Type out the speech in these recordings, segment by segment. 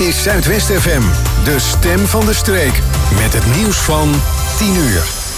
is Zuidwest FM, de stem van de streek. Met het nieuws van 10 uur.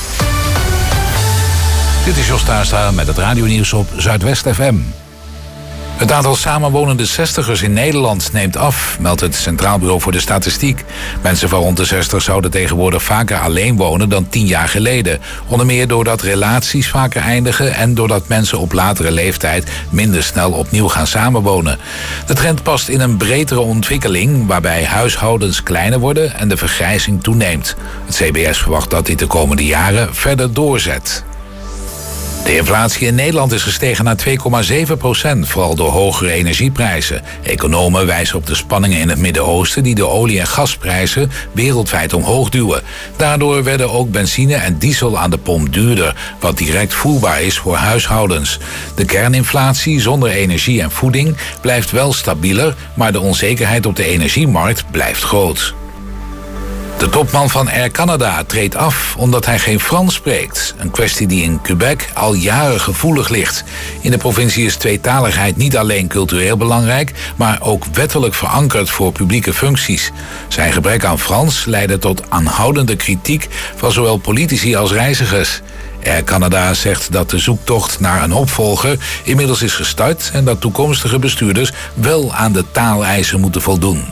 Dit is Jos Tuinstra met het radionieuws op Zuidwest FM. Het aantal samenwonende 60ers in Nederland neemt af, meldt het Centraal Bureau voor de Statistiek. Mensen van rond de 60 zouden tegenwoordig vaker alleen wonen dan 10 jaar geleden. Onder meer doordat relaties vaker eindigen en doordat mensen op latere leeftijd minder snel opnieuw gaan samenwonen. De trend past in een bredere ontwikkeling waarbij huishoudens kleiner worden en de vergrijzing toeneemt. Het CBS verwacht dat dit de komende jaren verder doorzet. De inflatie in Nederland is gestegen naar 2,7%, vooral door hogere energieprijzen. Economen wijzen op de spanningen in het Midden-Oosten die de olie- en gasprijzen wereldwijd omhoog duwen. Daardoor werden ook benzine en diesel aan de pomp duurder, wat direct voelbaar is voor huishoudens. De kerninflatie zonder energie en voeding blijft wel stabieler, maar de onzekerheid op de energiemarkt blijft groot. De topman van Air Canada treedt af omdat hij geen Frans spreekt. Een kwestie die in Quebec al jaren gevoelig ligt. In de provincie is tweetaligheid niet alleen cultureel belangrijk, maar ook wettelijk verankerd voor publieke functies. Zijn gebrek aan Frans leidde tot aanhoudende kritiek van zowel politici als reizigers. Air Canada zegt dat de zoektocht naar een opvolger inmiddels is gestart en dat toekomstige bestuurders wel aan de taaleisen moeten voldoen.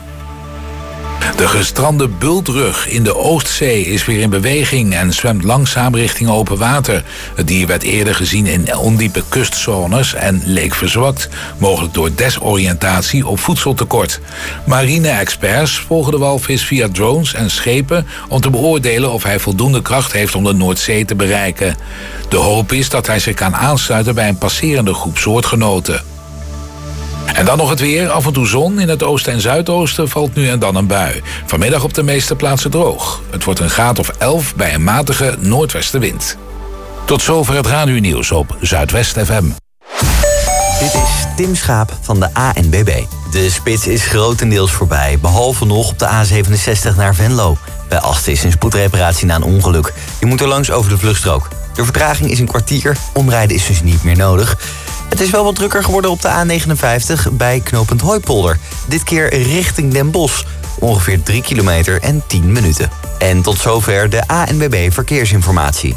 De gestrande bultrug in de Oostzee is weer in beweging en zwemt langzaam richting open water. Het dier werd eerder gezien in ondiepe kustzones en leek verzwakt, mogelijk door desoriëntatie of voedseltekort. Marine-experts volgen de walvis via drones en schepen om te beoordelen of hij voldoende kracht heeft om de Noordzee te bereiken. De hoop is dat hij zich kan aansluiten bij een passerende groep soortgenoten. En dan nog het weer. Af en toe zon. In het oosten en zuidoosten valt nu en dan een bui. Vanmiddag op de meeste plaatsen droog. Het wordt een graad of 11 bij een matige noordwestenwind. Tot zover het radionieuws op Zuidwest FM. Dit is Tim Schaap van de ANWB. De spits is grotendeels voorbij, behalve nog op de A67 naar Venlo. Bij Asten is een spoedreparatie na een ongeluk. Je moet er langs over de vluchtstrook. De vertraging is een kwartier, omrijden is dus niet meer nodig. Het is wel wat drukker geworden op de A59 bij knooppunt Hooipolder. Dit keer richting Den Bosch. Ongeveer 3 kilometer en 10 minuten. En tot zover de ANWB Verkeersinformatie.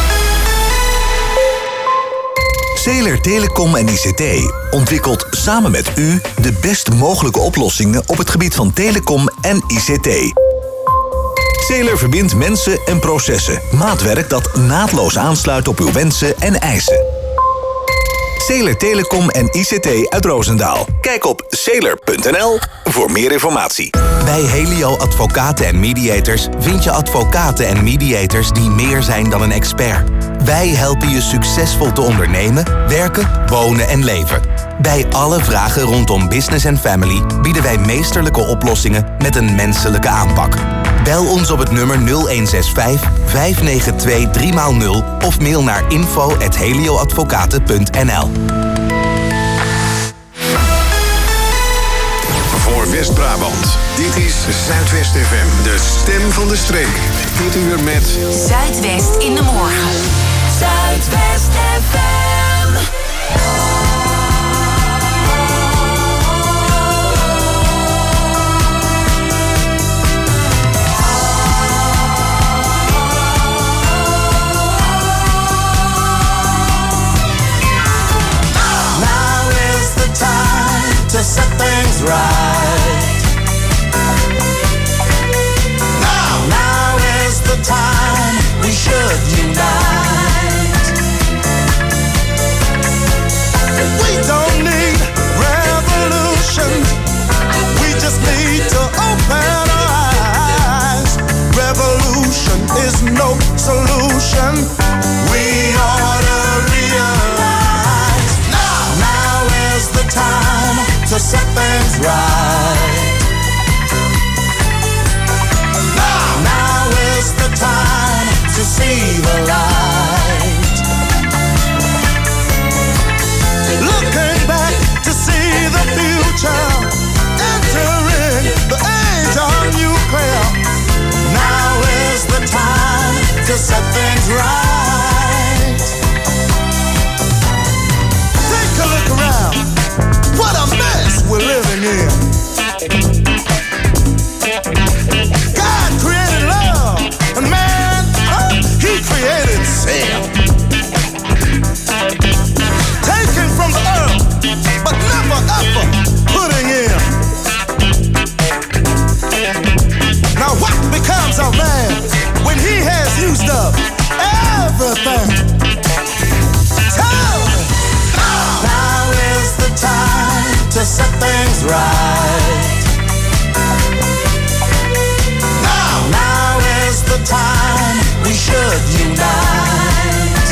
Zeeler Telecom en ICT ontwikkelt samen met u de best mogelijke oplossingen op het gebied van telecom en ICT. Zeeler verbindt mensen en processen. Maatwerk dat naadloos aansluit op uw wensen en eisen. Zeeler Telecom en ICT uit Roosendaal. Kijk op zeeler.nl voor meer informatie. Bij Helio Advocaten en Mediators vind je advocaten en mediators die meer zijn dan een expert. Wij helpen je succesvol te ondernemen, werken, wonen en leven. Bij alle vragen rondom business en family bieden wij meesterlijke oplossingen met een menselijke aanpak. Bel ons op het nummer 0165 592 3x0 of mail naar info@helioadvocaten.nl. Voor West-Brabant, dit is Zuidwest FM, de stem van de streek. Dit uur met Zuidwest in de morgen. Zuidwest FM. To set things right. Now is the time we should unite. We don't need revolution. We just need to open our eyes. Revolution is no solution. We ought to realize now is the time to set things right. right. Now is the time we should unite.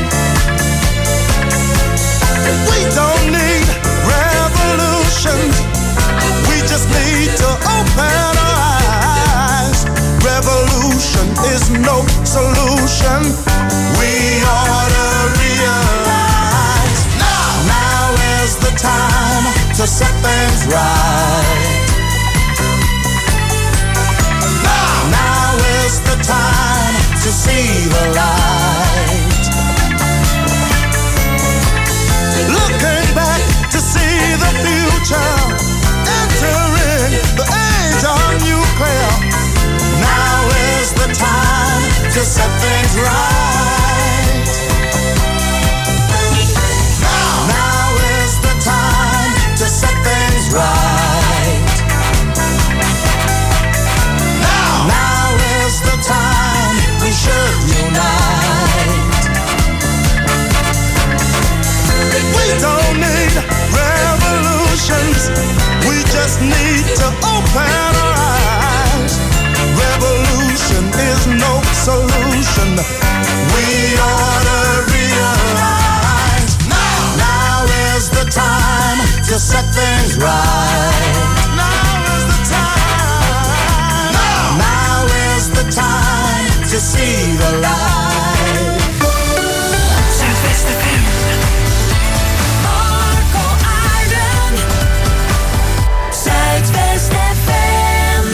We don't need revolution, we just need to open our eyes. Revolution is no solution, we ought to realize. Now is the time to set things right. Now is the time to see the light. Looking back to see the future, entering the age of nuclear. Now is the time to set things right. Now is the time to set things right. Now is the time we should unite. We don't need revolutions, we just need to open our eyes. Revolution is no solution, we ought to realize. Now is the time to set things right. Now is the time. Now is the time to see the light. Zuidwest FM. Marco Arden. Zuidwest FM.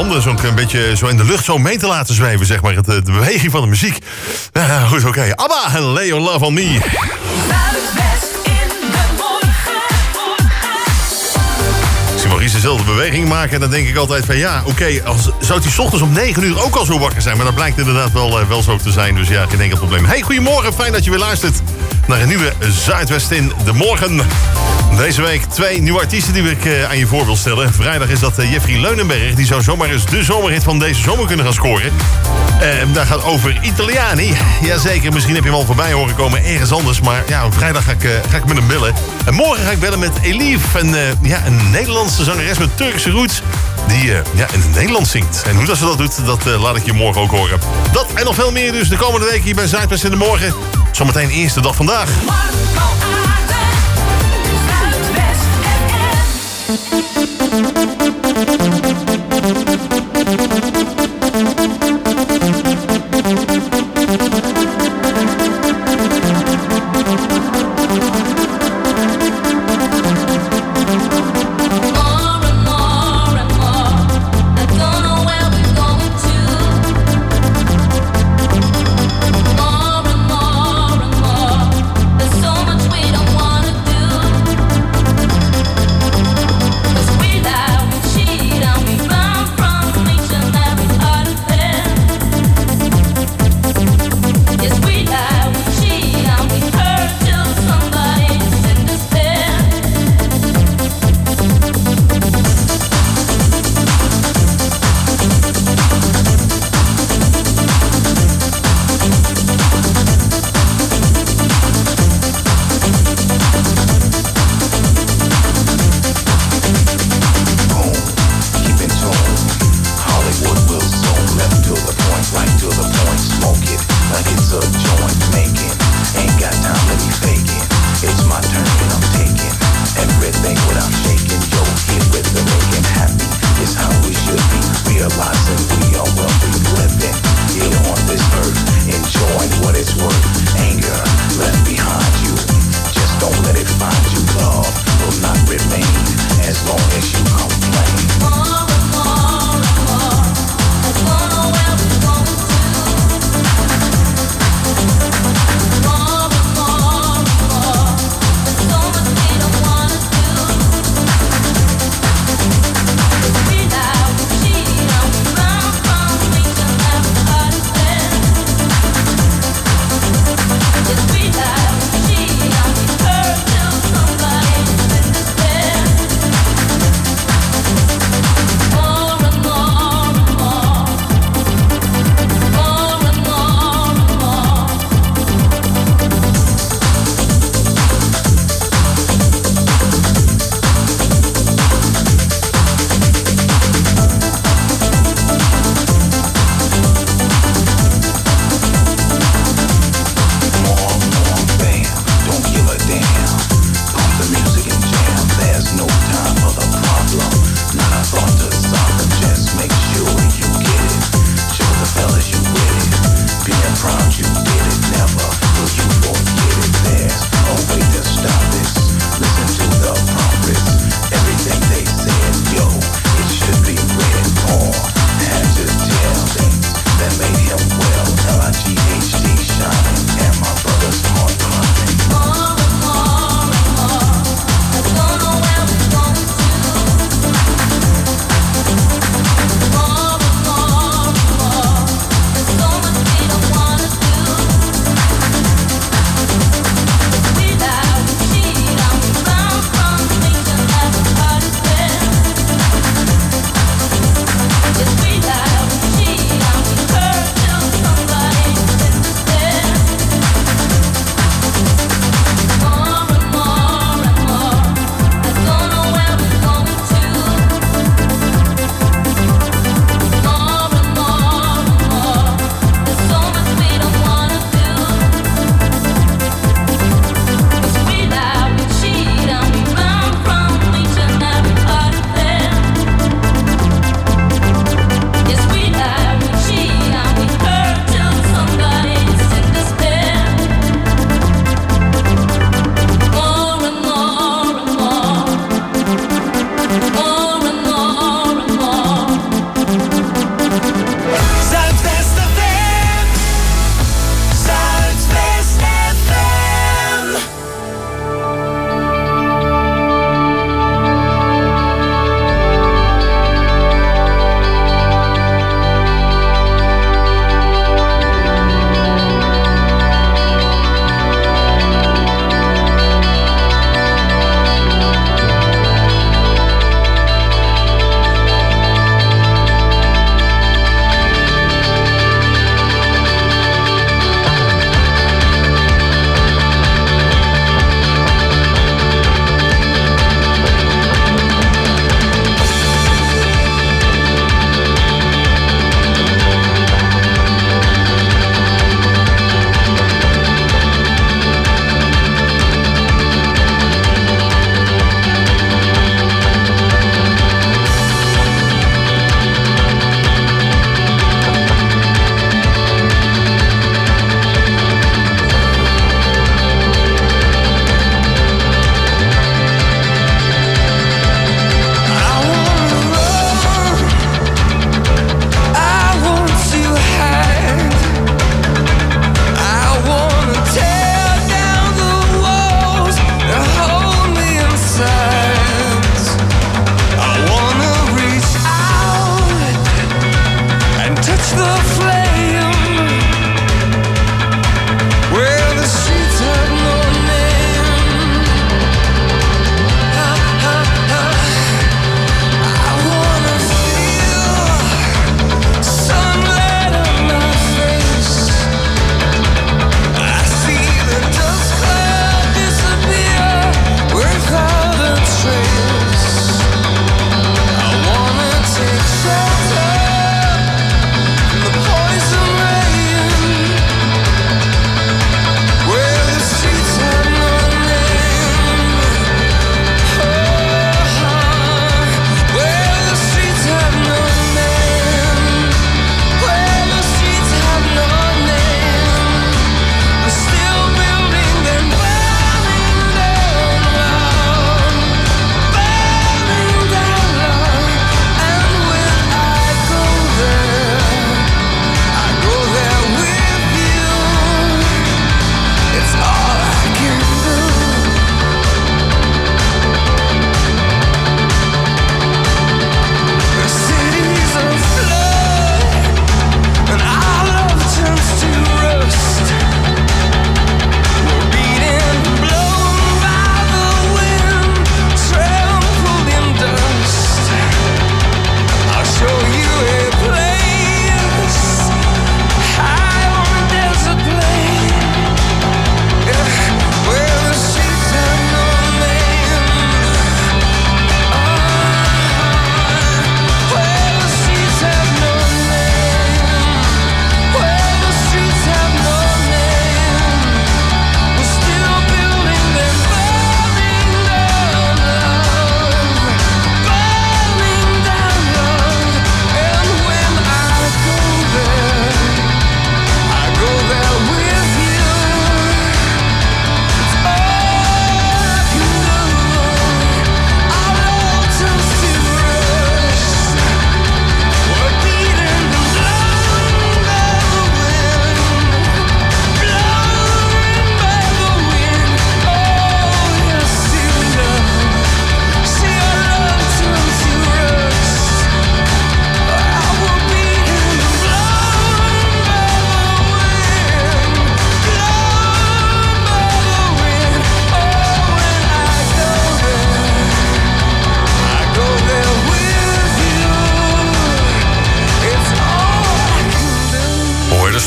handen zo'n een beetje zo in de lucht zo mee te laten zweven, zeg maar. De beweging van de muziek. Goed, oké. ABBA en Lay Your Love on Me. Zuidwest in de morgen. Ik zie Maurice dezelfde beweging maken en dan denk ik altijd van ja, oké, zou hij 's ochtends om 9 uur ook al zo wakker zijn? Maar dat blijkt inderdaad wel zo te zijn, dus ja, geen enkel probleem. Hey, goedemorgen, fijn dat je weer luistert naar een nieuwe Zuidwest in de morgen. Deze week 2 nieuwe artiesten die ik aan je voor wil stellen. Vrijdag is dat Jeffrey Leunenberg. Die zou zomaar eens de zomerhit van deze zomer kunnen gaan scoren. Daar gaat over Italiani. Jazeker, misschien heb je hem al voorbij horen komen ergens anders. Maar ja, vrijdag ga ik met hem bellen. En morgen ga ik bellen met Elif. Een Nederlandse zangeres met Turkse roots. Die in het Nederlands zingt. En hoe dat ze dat doet, dat laat ik je morgen ook horen. Dat en nog veel meer dus de komende week hier bij Zuidwest in de morgen. Zometeen eerste dag vandaag. Marco Aarden. Zuidwest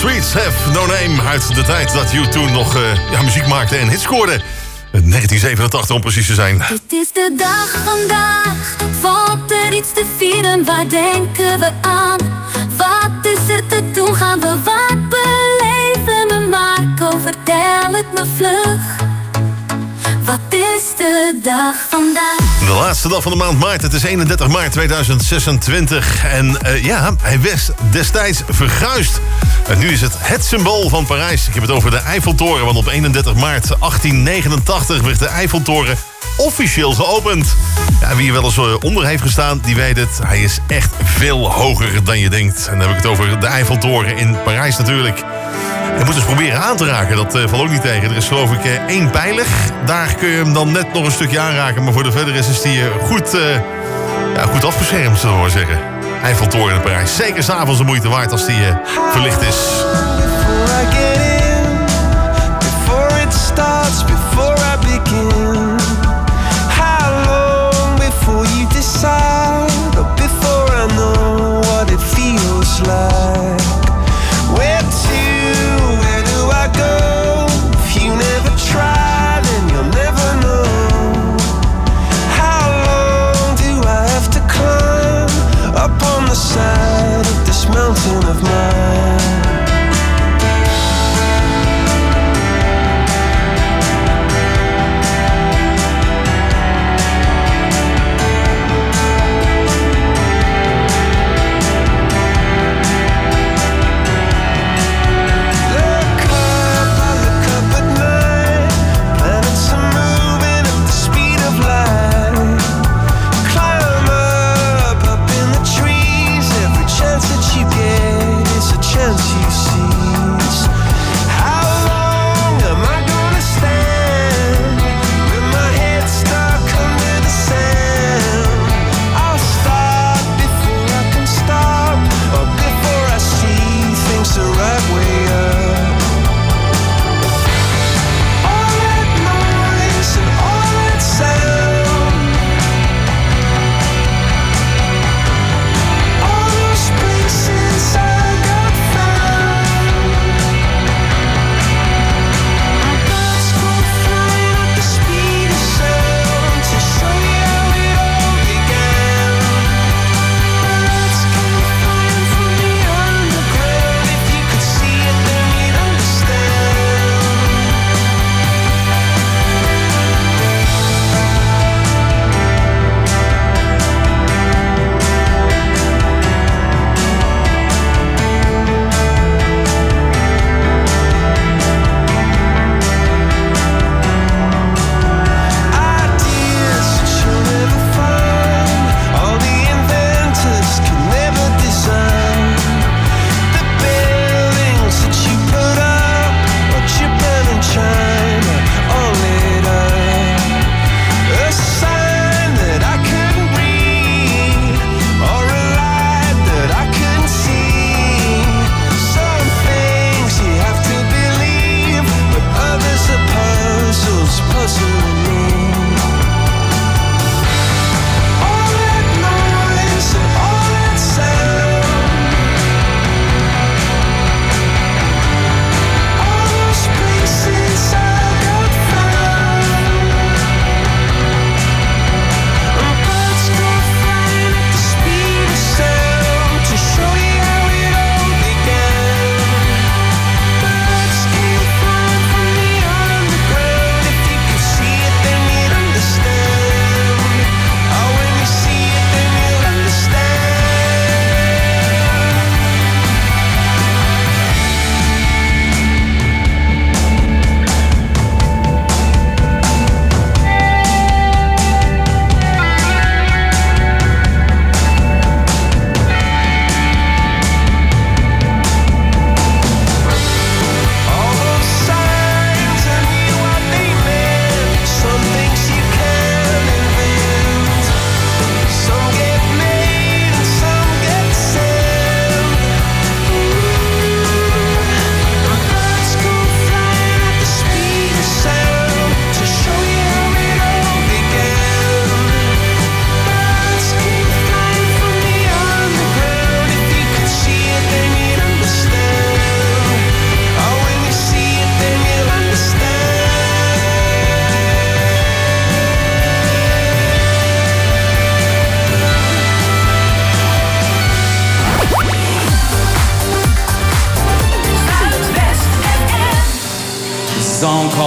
Streets Have No Name uit de tijd dat U toen nog muziek maakte en hits scoorde. 1987 om precies te zijn. Het is de dag vandaag, valt er iets te vieren, waar denken we aan? Wat is er te doen, gaan we wat beleven we Marco, vertel het me vlug. Wat is de dag vandaag? De laatste dag van de maand maart, het is 31 maart 2026. En hij werd destijds verguisd. En nu is het symbool van Parijs. Ik heb het over de Eiffeltoren, want op 31 maart 1889 werd de Eiffeltoren officieel geopend. Ja, wie er wel eens onder heeft gestaan, die weet het. Hij is echt veel hoger dan je denkt. En dan heb ik het over de Eiffeltoren in Parijs natuurlijk. Je moet eens proberen aan te raken, dat valt ook niet tegen. Er is geloof ik 1 pijler. Daar kun je hem dan net nog een stukje aanraken. Maar voor de verder is die goed afbeschermd, zullen we maar zeggen. Eiffeltoren in Parijs. Zeker 's avonds de moeite waard als die verlicht is. Before I get in, before it starts, before I begin. How long before you decide, or before I know what it feels like? Where to, where do I go? If you never try, then you'll never know. How long do I have to climb up on the side of this mountain of mine?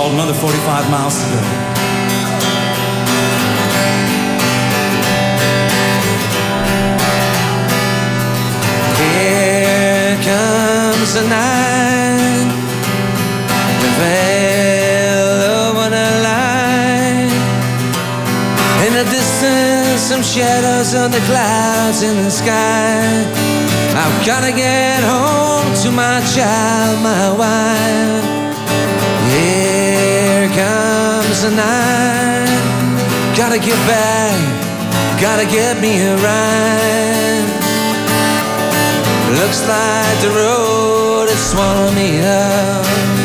called Another 45 Miles to Go. Here comes the night, the veil over the light. In the distance, some shadows on the clouds in the sky. I've gotta get home to my child, my wife. Here comes the night. Gotta get back, gotta get me a ride. Looks like the road is swallowing me up.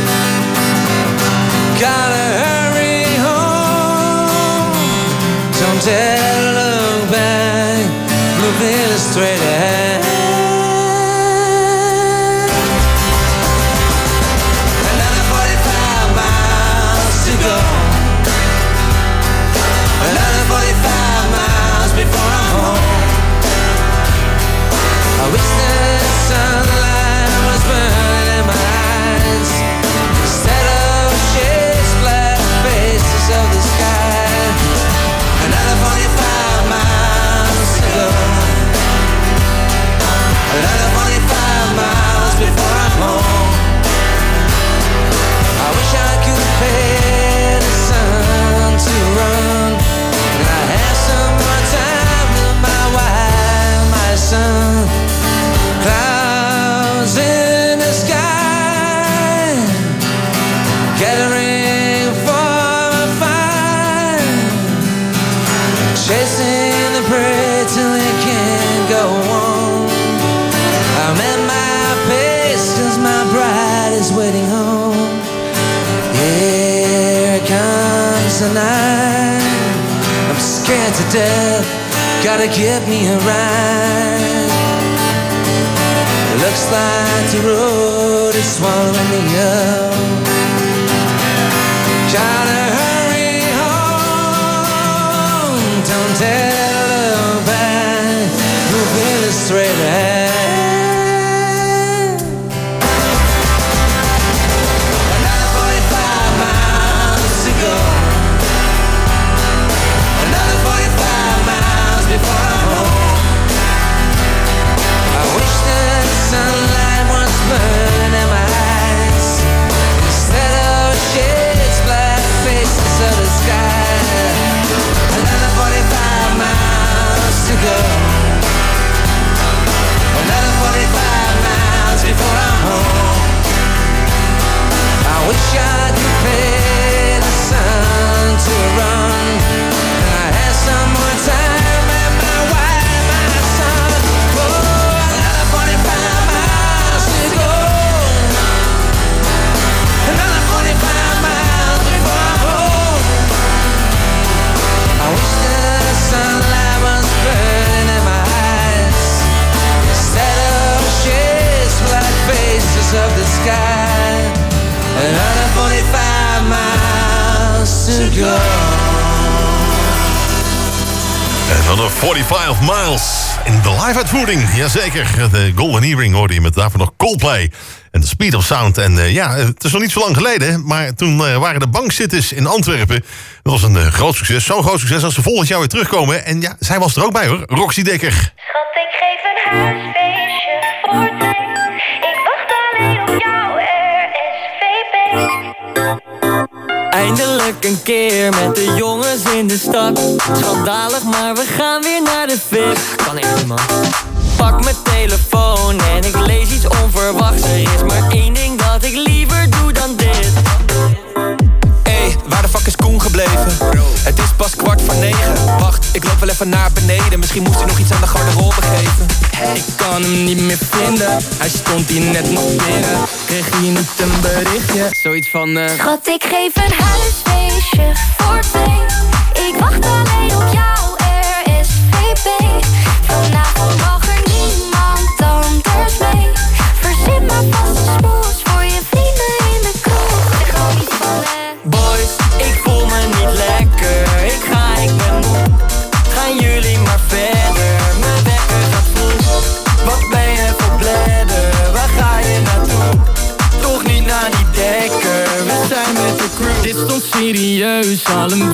Gotta hurry home. Don't dare look back, moving straight ahead. Another 45 miles to go. Another 45 miles before I'm home. I wish the sunlight was burning in my eyes instead of shades, black faces of the sky. Another 45 miles to go. Another 45 miles before I'm home. I wish I could pay the sun to run, and I had some more time with my wife, my son. Clouds in the sky, gathering for a fire, chasing the prey till it can't go on. I'm at my pace 'cause my bride is waiting home. Here comes the night, I'm scared to death, gotta get me a ride. Looks like the road is swallowing me up. Gotta hurry home. Don't dare look back, moving straight ahead. Another 45 miles to go. Another 45 miles before I'm home. I wish that sunlight was burning in my eyes instead of shades, black faces of the sky. Another 45 miles to go. Another 45 miles before I'm home. I wish I could pay the sun to run, and I had some more time and my wife, my son. Oh, another 45 miles to go. Another 45 miles before I'm home. I wish the sunlight was burning in my eyes instead of shades, black faces of the sky. Another 45 miles to go. Another 45 miles in de live uitvoering. Jazeker, de Golden Earring hoorde je met daarvoor nog Coldplay. En de Speed of Sound. En ja, het is nog niet zo lang geleden, maar toen waren de bankzitters in Antwerpen. Dat was een groot succes. Zo'n groot succes als ze volgend jaar weer terugkomen. En ja, zij was er ook bij hoor, Roxy Dekker. Schat, ik geef een huisfeestje voor twee. Ik wacht alleen op jou, RSVP. Eindelijk een keer met de jongens in de stad. Schandalig, maar we gaan weer naar de VIP. Kan echt niet, man. Pak mijn telefoon en ik lees iets onverwachts. Er is maar één ding dat ik liever doe dan dit. Hey, waar de fuck is Koen gebleven? Het is pas 8:45. Wacht, ik loop wel even naar beneden. Misschien moest hij nog iets aan de garderobe geven. Ik kan hem niet meer vinden. Hij stond hier net nog binnen. Kreeg je niet een berichtje? Zoiets van Schat, ik geef een huisfeestje voor twee. Ik wacht alleen op jou, RSVP. Vanavond mag er niemand anders mee. Verzin maar vast een smoes voor je vrienden in de kroeg. Zeg gewoon niet van boys, ik voel me niet lekker. Ik ben moe. Gaan jullie maar verder. Mijn wekker gaat vroeg. Wat ben je voor bladder? Waar ga je naartoe? Toch niet naar die dekker. We zijn met de crew. Dit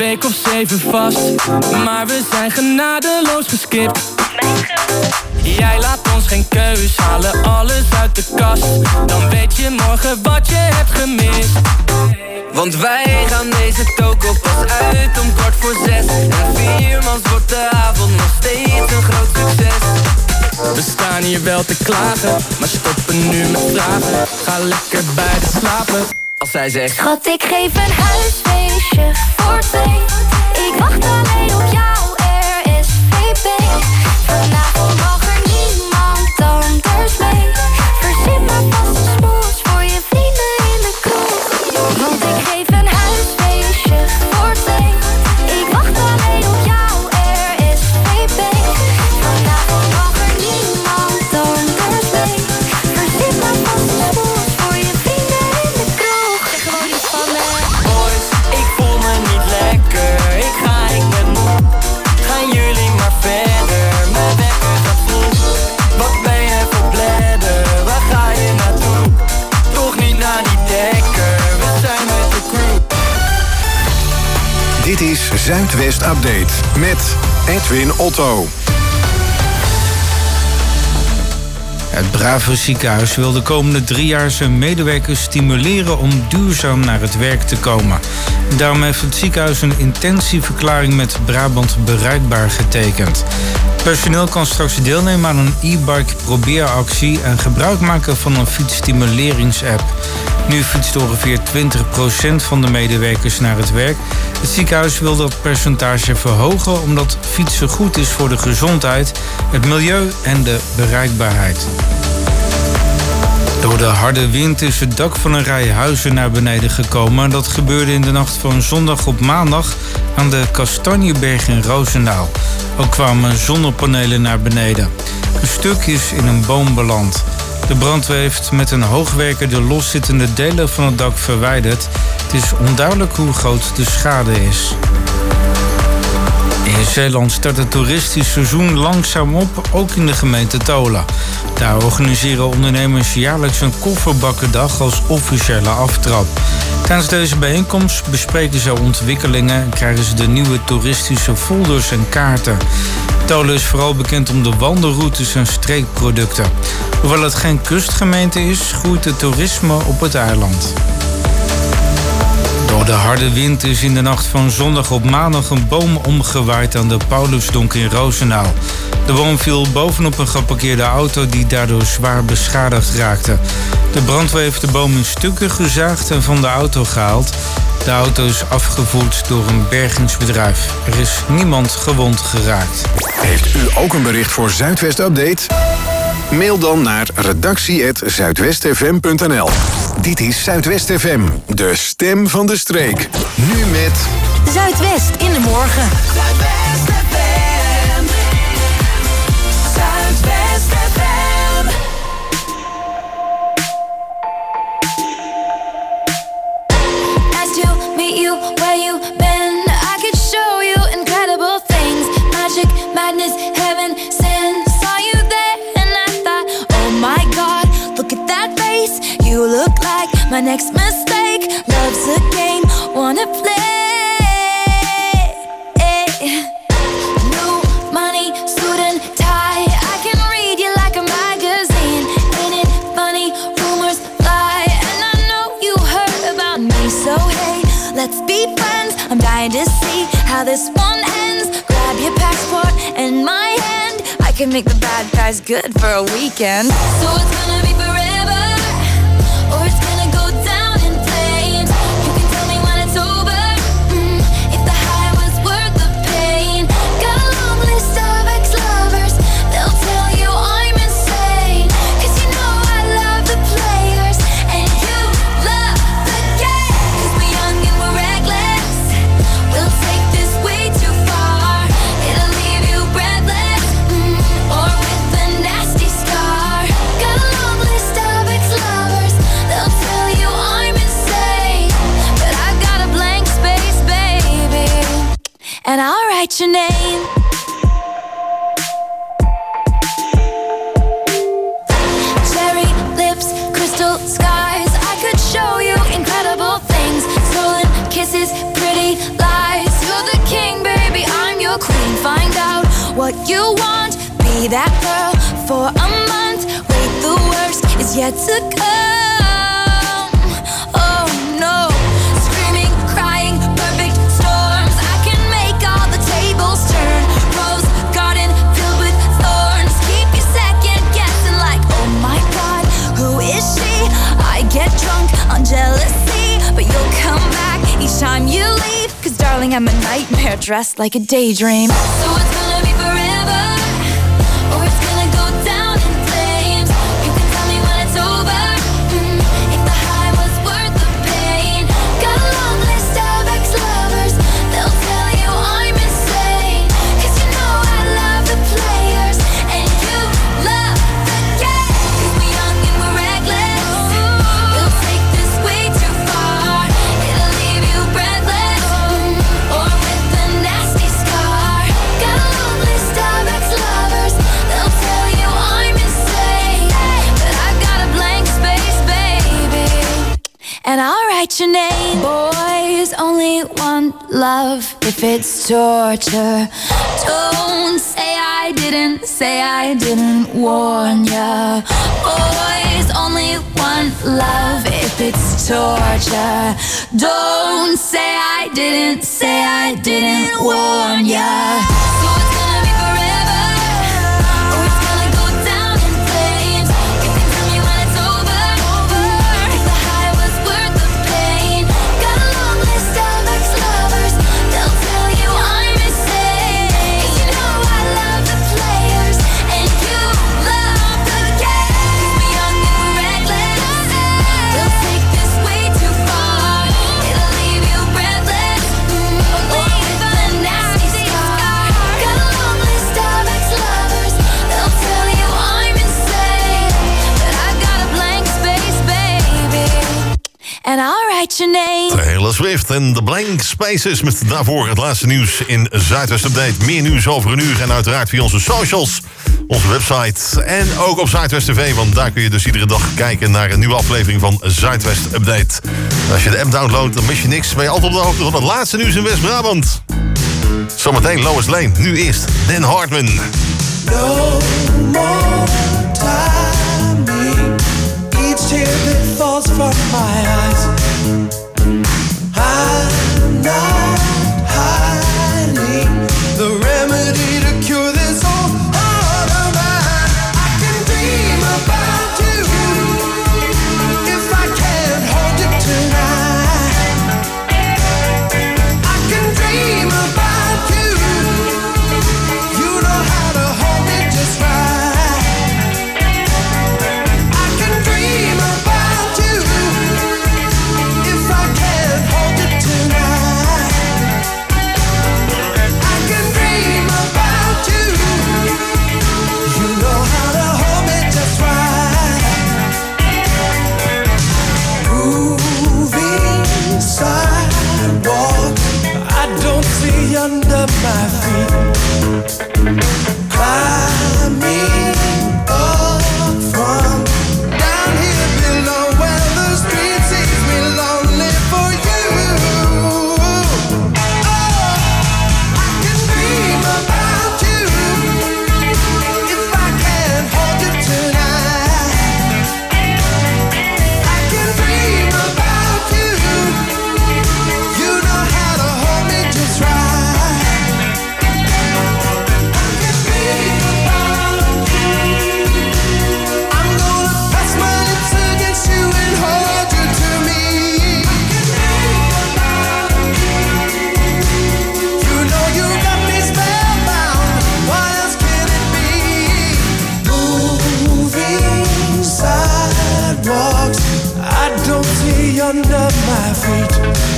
week of 7 vast, maar we zijn genadeloos geskipt. Jij laat ons geen keus, halen alles uit de kast. Dan weet je morgen wat je hebt gemist. Want wij gaan deze toko pas uit om 5:45. En 4 mans wordt de avond nog steeds een groot succes. We staan hier wel te klagen, maar stoppen nu met vragen. Ga lekker bij de slapen. Als zij zegt: schat, ik geef een huisfeestje voor 2. Ik wacht alleen op jou, RSVP. Vanavond mag er niemand anders mee. Verzin maar vast een smoes voor je vrienden in de kroeg. Want ik geef een huisfeestje voor 2. Ik wacht alleen op jou, RSVP. Vanavond mag er niemand anders mee. Verzin maar vast een smoes voor je vrienden in de kroeg. Zeg gewoon iets van me. Boys, ik voel me niet lekker. Ik ben moe. Gaan jullie maar verder. Mijn wekker gaat vroeg. Wat ben je voor bladder? Waar ga je naartoe? Toch niet naar die dekker. We zijn met de crew. Dit is Zuidwest Update met Edwin Otto. Het Bravo ziekenhuis wil de komende 3 jaar zijn medewerkers stimuleren om duurzaam naar het werk te komen. Daarom heeft het ziekenhuis een intentieverklaring met Brabant Bereikbaar getekend. Personeel kan straks deelnemen aan een e-bike probeeractie en gebruik maken van een fietsstimuleringsapp. Nu fietst ongeveer 20% van de medewerkers naar het werk. Het ziekenhuis wil dat percentage verhogen omdat fietsen goed is voor de gezondheid, het milieu en de bereikbaarheid. Door de harde wind is het dak van een rij huizen naar beneden gekomen. Dat gebeurde in de nacht van zondag op maandag aan de Kastanjeberg in Roosendaal. Ook kwamen zonnepanelen naar beneden. Een stuk is in een boom beland. De brandweer heeft met een hoogwerker de loszittende delen van het dak verwijderd. Het is onduidelijk hoe groot de schade is. In Zeeland start het toeristisch seizoen langzaam op, ook in de gemeente Tola. Daar organiseren ondernemers jaarlijks een kofferbakkendag als officiële aftrap. Tijdens deze bijeenkomst bespreken ze ontwikkelingen en krijgen ze de nieuwe toeristische folders en kaarten. Tola is vooral bekend om de wandelroutes en streekproducten. Hoewel het geen kustgemeente is, groeit het toerisme op het eiland. Door de harde wind is in de nacht van zondag op maandag een boom omgewaaid aan de Paulusdonk in Roosendaal. De boom viel bovenop een geparkeerde auto die daardoor zwaar beschadigd raakte. De brandweer heeft de boom in stukken gezaagd en van de auto gehaald. De auto is afgevoerd door een bergingsbedrijf. Er is niemand gewond geraakt. Heeft u ook een bericht voor Zuidwest Update? Mail dan naar redactie@zuidwestfm.nl. Dit is Zuidwest FM, de stem van de streek. Nu met Zuidwest in de morgen. Zuidwest FM. Zuidwest FM. Nice to meet you where you been. I could show you incredible things. Magic, madness, heaven sent. Saw you there and I thought, oh my God, look at that face. You look like my next mistake. Love's a game, wanna play. New money, suit and tie. I can read you like a magazine. Ain't it funny, rumors fly. And I know you heard about me. So hey, let's be friends. I'm dying to see how this one ends. Grab your passport and my hand. I can make the bad guys good for a weekend. So it's gonna be forever, or it's gonna go down in flames. You can tell me when it's over, if the high was worth the pain. Got a long list of ex-lovers, they'll tell you I'm insane. 'Cause you know I love the players, and you love the game. 'Cause we're young and we're reckless, we'll take this way too far. It'll leave you breathless, or with a nasty scar. Got a long list of ex-lovers, they'll tell you I'm insane. But I've got a blank space, baby, and I'll write your name. Cherry lips, crystal skies. I could show you incredible things. Stolen kisses, pretty lies. You're what you want. Be that girl for a month. Wait, the worst is yet to come. Oh no. Screaming, crying, perfect storms. I can make all the tables turn. Rose garden filled with thorns. Keep you second guessing like, oh my God, who is she? I get drunk on jealousy, but you'll come back each time you leave. Cause darling, I'm a nightmare dressed like a daydream. So it's gonna be forever, or it's gonna go down in flames. You can tell me when it's over, if the high was worth the pain. Got a long list of ex-lovers, they'll tell you I'm insane. Cause you know I love the players, and you love the game. Cause we're young and we're reckless, we'll take this way too far. It'll leave you breathless, or with a nasty scar. Got a long list of ex-lovers, they'll tell you I'm insane. But I've got a blank space, baby, and I'll write your name. Boys only want love if it's torture. Don't say I didn't warn ya. Boys only want love if it's torture. Don't say I didn't warn ya. So it's gonna be forever, or it's gonna go down in flames. You can tell me when it's over, if the high was worth the pain. Got a long list of ex-lovers, they'll tell you I'm insane. Cause you know I love the players, and you love the game. Cause we're young and we're reckless, we'll take this way too far. It'll leave you breathless, or with a nasty scar. Got a long list of ex-lovers, they'll tell you I'm insane. But I've got a blank space, baby, and I'll write your name. Taylor Swift en The Blank Spaces met daarvoor het laatste nieuws in Zuidwest Update. Meer nieuws over een uur en uiteraard via onze socials, onze website en ook op Zuidwest TV. Want daar kun je dus iedere dag kijken naar een nieuwe aflevering van Zuidwest Update. En als je de app downloadt, dan mis je niks. Ben je altijd op de hoogte van het laatste nieuws in West-Brabant. Zometeen Lois Lane. Nu eerst Dan Hartman. No more timing. Each tear that falls from my eyes, I'm not hiding the remedy to cure this whole heart of mine. I can dream about you if I can't hold you tonight. I can dream about you. You know how to hold me just right. I can dream about you if I can't hold you tonight. I can dream about you. You know how to hold me just right. Moving sidewalk, I don't see under my feet. Climbing up from down here below where the street sees me lonely for you. Oh, I can dream about you if I can't hold you tonight. I can dream about you. You know how to hold me just right. I can dream about you. I'm gonna press my lips against you and hold you to me. You know you got me spellbound. What else can it be? Moving sidewalks, I don't see under my feet.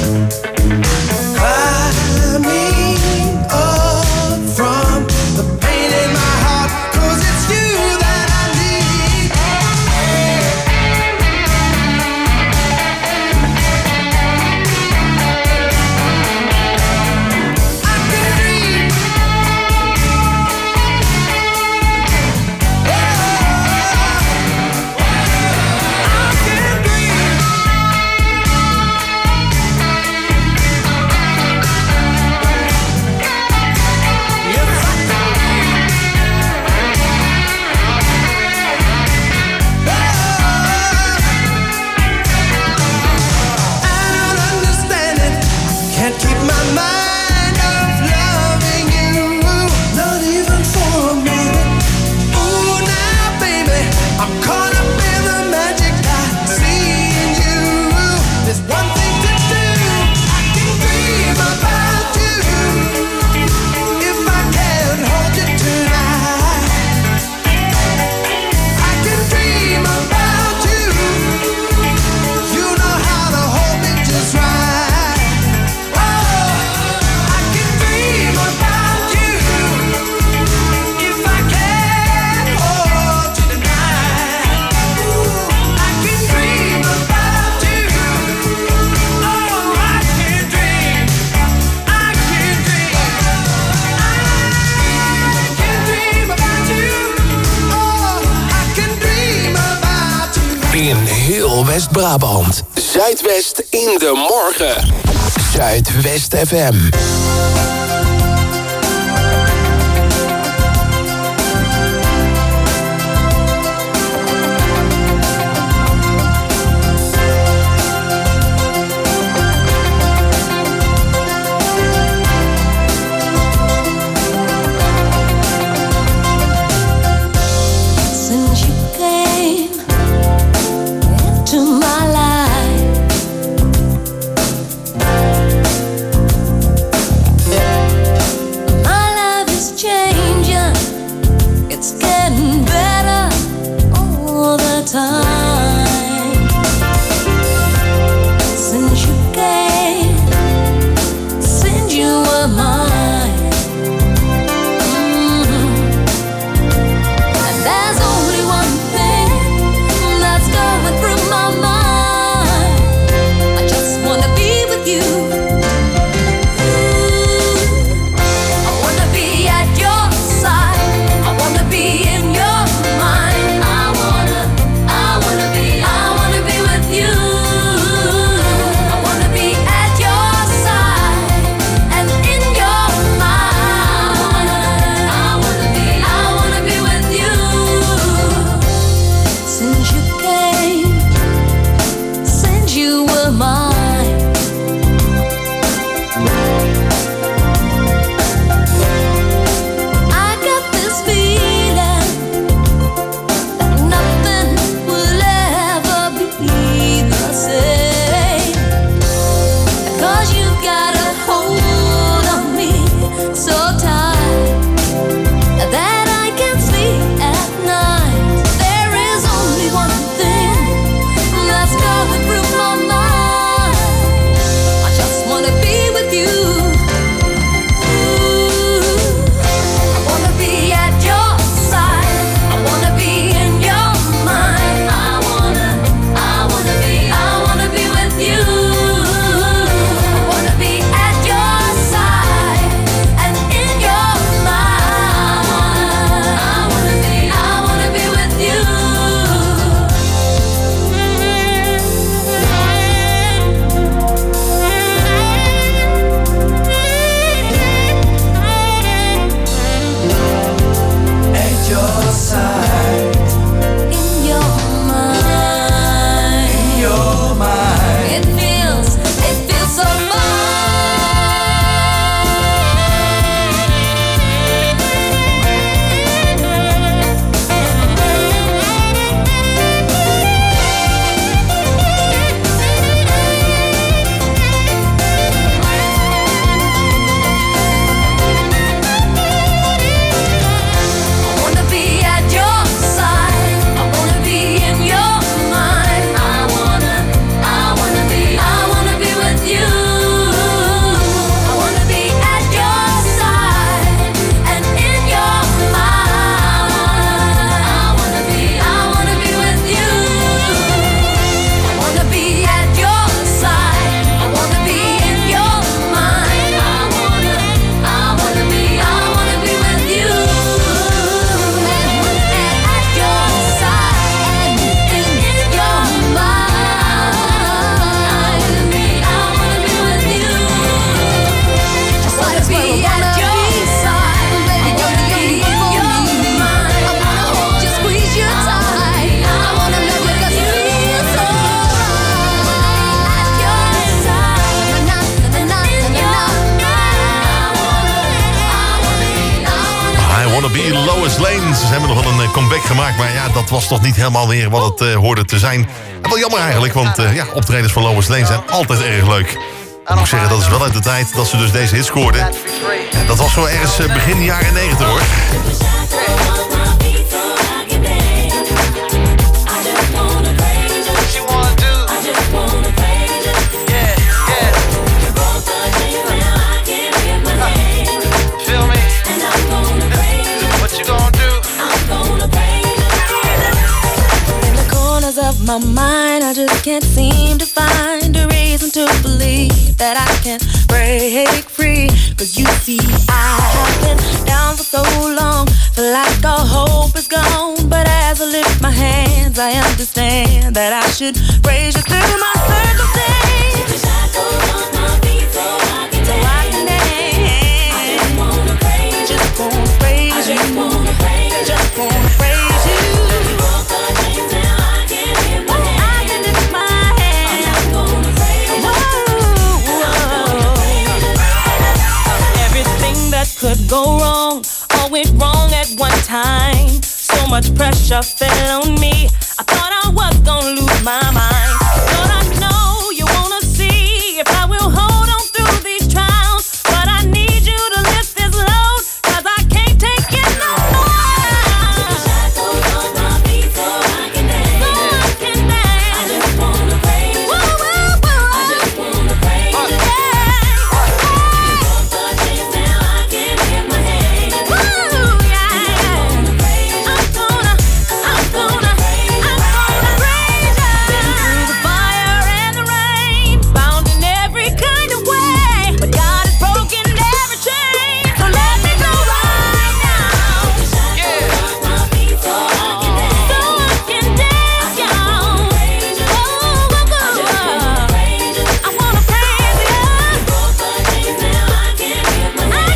Climbing up from the pain in my heart, 'cause it's you that I need. I can dream. I can dream. in heel West-Brabant. Zuidwest in de morgen. Zuidwest FM. Lois Lane. Ze hebben nog wel een comeback gemaakt. Maar ja, dat was toch niet helemaal weer wat het hoorde te zijn. En wel jammer eigenlijk, want optredens van Lois Lane zijn altijd erg leuk. Ik moet zeggen, dat is wel uit de tijd dat ze dus deze hit scoorden. En dat was zo ergens begin jaren 90 hoor. Of my mind, I just can't seem to find a reason to believe that I can break free. Cause you see, I have been down for so long, feel like all hope is gone. But as I lift my hands, I understand that I should praise you through my circumstance. Take the shackles off my feet so I can dance. I just wanna praise you. Just wanna praise you. Just wanna praise you. Just wanna praise you. Let me walk the chains now I can lift my hands. I can lift my hands. I'm just gonna praise you. Everything that could go wrong, all went wrong at one time. So much pressure fell on me. I thought I was gonna lose my mind. But I know you wanna see if I will hold on through these trials. But I need you to lift this load, 'cause I can't take it no more. Take the shackles off my feet so I can dance. So I can dance. I just wanna praise you. Woo, woo, woo. I just wanna praise you. Walk the chains now I can lift my hands. Woo, yeah. I'm gonna praise you. Been through the fire and the rain, bound in every kind of way, but God has broken every chain. So let me go right now. Off my feet so I can dance. So I can dance, y'all. I wanna praise you. Walk the chains now I can lift my hands.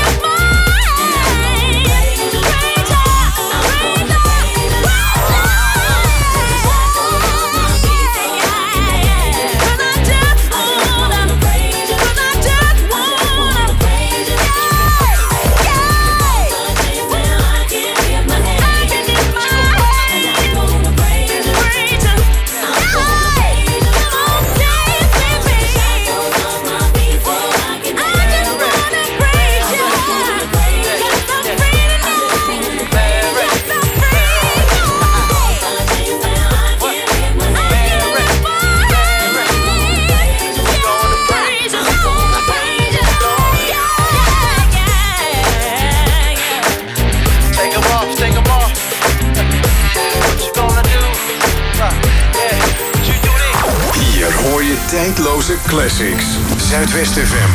Hier hoor je tijdloze classics. Zuidwest FM.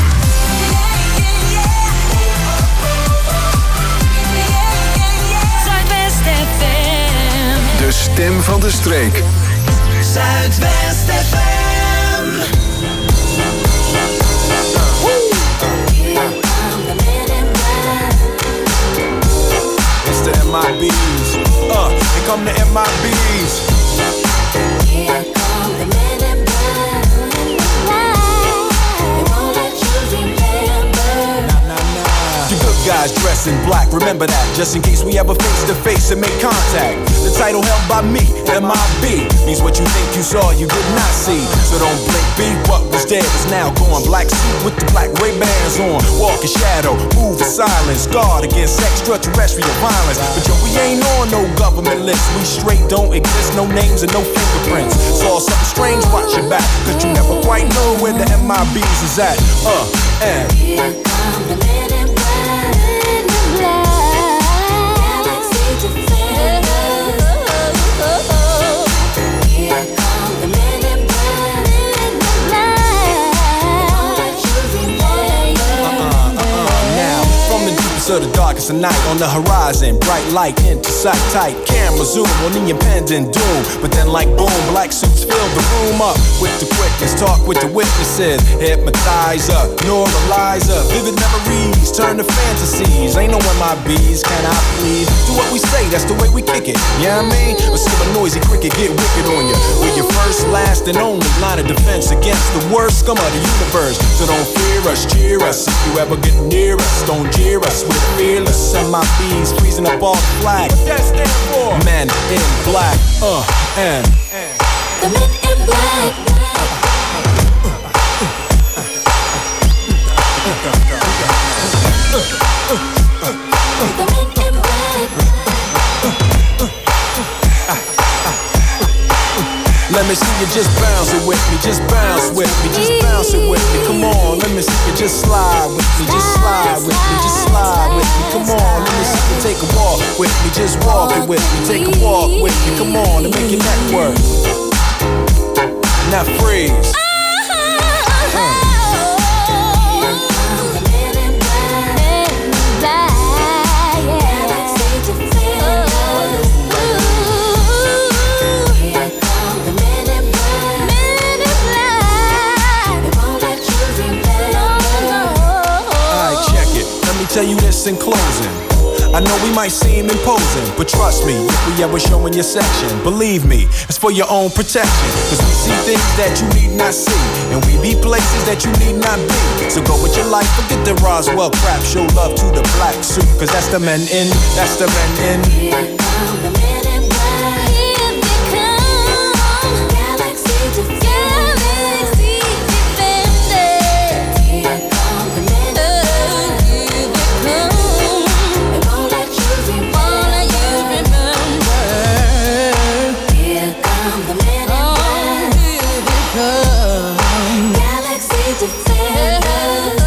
Zuidwest FM. De stem van de streek. Zuidwest FM. It's the MIBs. Here come the MIBs. Here come the men in black. They won't let you remember. You good guys dressed in black, remember that, just in case we ever face to face and make contact. The title held by me, MIB, means what you think you saw, you did not see. So don't blink, be what was dead is now gone. Black suit with the black Ray-Bans on, walk in shadow, move in silence, guard against extraterrestrial violence. But yo, we ain't on no government list, we straight don't exist, no names and no fingerprints. Saw something strange, watch your back, 'cause you never quite know where the MIBs is at. And Here come the men in black. Galaxy defenders. Here come the men in black. Won't let you remember. now, from the deepest of the darkest of night, on the horizon, bright light into sight, tight camera zoom on the impending doom. But then like boom, black suits fill the room up with the quickness, talk with the witnesses, hypnotizer, normalizer, vivid memories turn to fantasies. Ain't no MIBs, can I please? Do what we say, that's the way we kick it. Yeah, you know what I mean? Or see a noisy cricket get wicked on you. We're your first, last, and only line of defense against the worst scum of the universe. So don't fear us, cheer us. If you ever get near us, don't jeer us. We're fearless. MIBs freezing up all the flag. What that stand for? Men in black. And the men in black. let me see you just bounce it with me, just bounce with me, just bounce it with me. Come on, let me see you just slide with me, just slide with me, just slide with me. Come on, let me see you take a walk with me, just walk it with me, take a walk with me. Come on, and make your neck work. Now freeze. us in closing. I know we might seem imposing, but trust me, if we ever show in your section, believe me, it's for your own protection. Cause we see things that you need not see, and we be places that you need not be. So go with your life, forget the Roswell crap, show love to the black suit, cause that's the men in, that's the men in. Here come the men in black. Here they come. Galaxy defenders. Galaxy defenders. Here come the men in black. Here they come. They won't let you remember. Here come the men in black. Here they come. Galaxy defenders.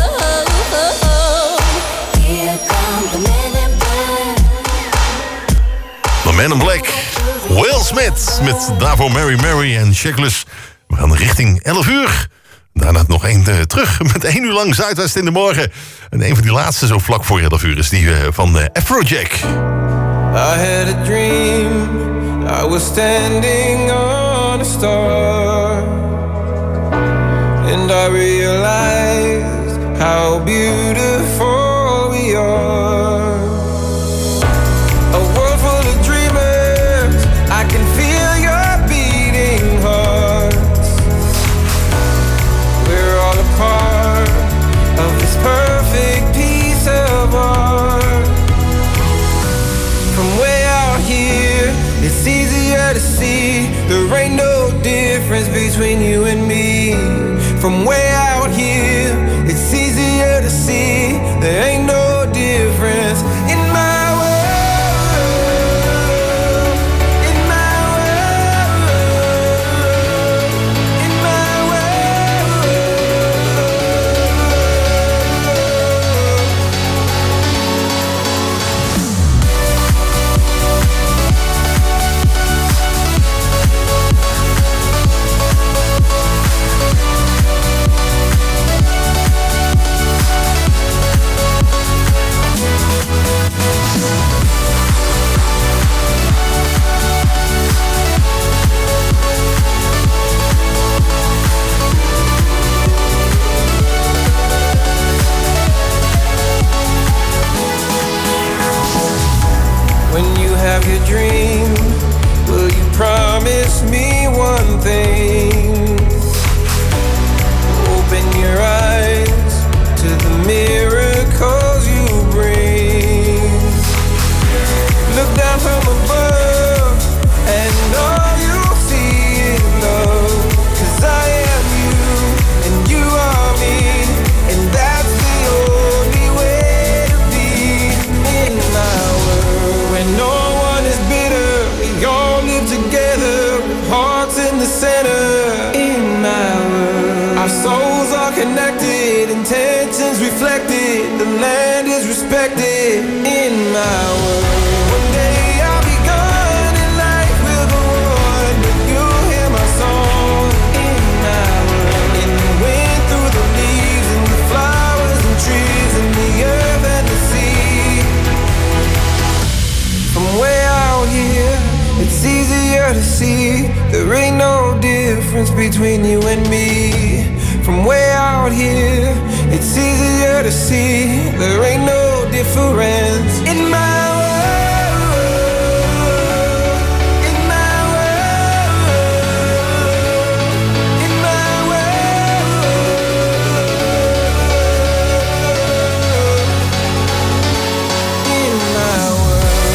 Here come the men in black. The Man in Black. Will Smith met daarvoor Mary Mary en Shackless. We gaan richting 11 uur. Daarna nog één terug met 1 uur lang Zuidwest in de morgen. En een van die laatste zo vlak voor 11 uur is die van Afrojack. I had a dream, I was standing on a star, and I realized how beautiful we are. A world full of dreamers, I can feel your beating hearts. We're all a part of this perfect piece of art. From way out here, it's easier to see there ain't no difference between you and me. From way out here, it's easier to see there ain't no difference in my world, in my world, in my world. When you have your dream, will you promise me one thing? Open your eyes to the miracles you bring. Look down from above and all you'll see is love. 'Cause I am you and you are me, and that's the only way to be in my world. When no one is bitter, we all live together with hearts in the center. In my world, our souls are connected, intentions reflected, the land is respected. In my world, one day I'll be gone and life will go on, but you'll hear my song. In my world, in the wind, through the leaves, and the flowers and trees, and the earth and the sea. From way out here, it's easier to see there ain't no difference between you and me. From way out here, it's easier to see there ain't no difference in my world, in my world, in my world, in my world.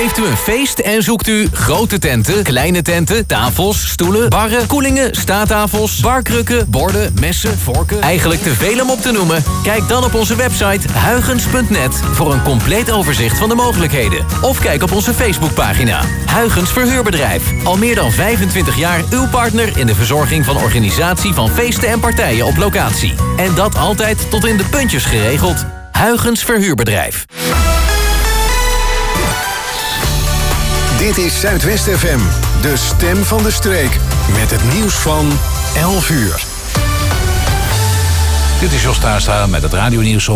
Geeft u een feest en zoekt u grote tenten, kleine tenten, tafels, stoelen, barren, koelingen, staattafels, barkrukken, borden, messen, vorken. Eigenlijk te veel om op te noemen? Kijk dan op onze website huygens.net voor een compleet overzicht van de mogelijkheden. Of kijk op onze Facebookpagina. Huygens Verhuurbedrijf. Al meer dan 25 jaar uw partner in de verzorging van organisatie van feesten en partijen op locatie. En dat altijd tot in de puntjes geregeld. Huygens Verhuurbedrijf. Dit is Zuidwest FM, de stem van de streek. Met het nieuws van 11 uur. Dit is Jos Taarstra met het radionieuws op